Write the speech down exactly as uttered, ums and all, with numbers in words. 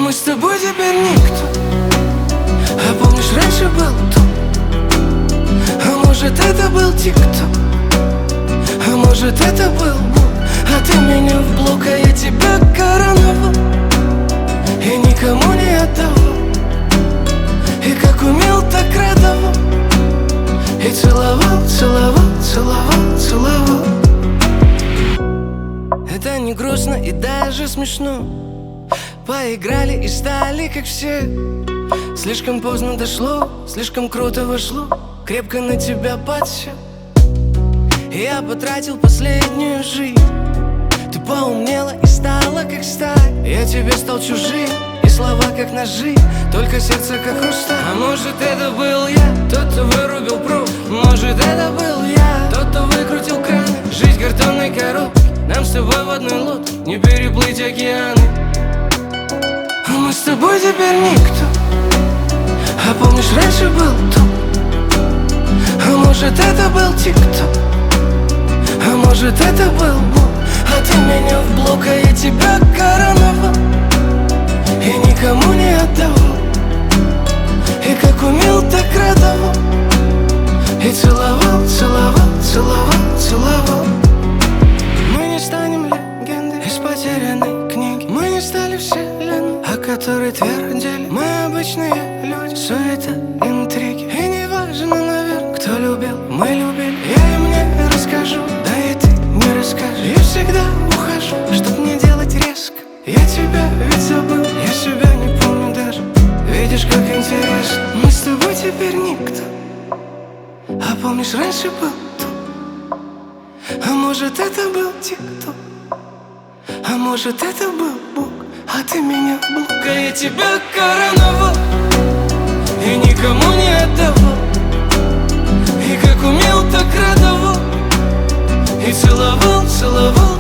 мы с тобой теперь никто. А помнишь, раньше был тут? А может, это был тик-ток? А может, это был Бог? А ты меня в блок, а я тебя короновал и никому не отдавал. И как умел, так радовал. И целовал, целовал, целовал, целовал. Это не грустно и даже смешно. Поиграли и стали как все. Слишком поздно дошло, слишком круто вошло. Крепко на тебя подсел. Я потратил последнюю жизнь. Ты поумнела и стала как сталь. Я тебе стал чужим, и слова как ножи, только сердце как хрусталь. А может, это был я, тот, кто вырубил пруд. Может, это был я, тот, кто выкрутил краны. Жизнь картонной коробки, нам с тобой в одной лодке не переплыть океаны. А мы с тобой теперь никто. А помнишь, раньше был тут? А может, это был тик-ток? А может, это был Бог? А ты меня в блок, а я тебя короновал и никому не отдавал. И как умел, так радовал. И целовал, целовал, целовал, целовал. Мы не станем легендой из потерянной книги. Мы не стали вселенной, о которой твердили. Мы обычные люди, суета, интриги. И не важно, наверное, кто любил, мы любили. Я им не расскажу, да и ты не расскажешь. Я всегда ухожу, чтоб не делать резко. Я тебя ведь забыл, я себя не помню даже. Видишь, как интересно. Мы с тобой теперь никто. А помнишь, раньше был тут? А может, это был тик-ток? А может, это был Бог? А ты меня в блок, а я тебя короновал и никому не отдавал. И как умел, так радовал. И целовал, целовал.